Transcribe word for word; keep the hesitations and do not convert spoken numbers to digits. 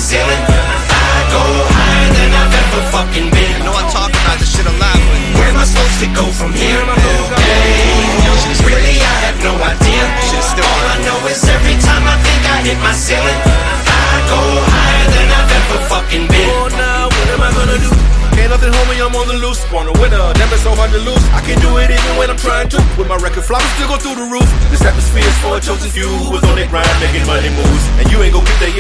ceiling. I go higher than I've ever fucking been. I know I talk about this shit a lot, but where am I supposed to go from here? Hey, really I have no idea. All I know is every time I think I hit my ceiling, I go higher than I've ever fucking been. Oh, now what am I gonna do? Ain't nothing, homie, I'm on the loose. Born a winner, never so hard to lose. I can do it even when I'm trying to. With my record flop, still go through the roof. This atmosphere is for a chosen few who was on that grind, making money moves. And you ain't gon' get there.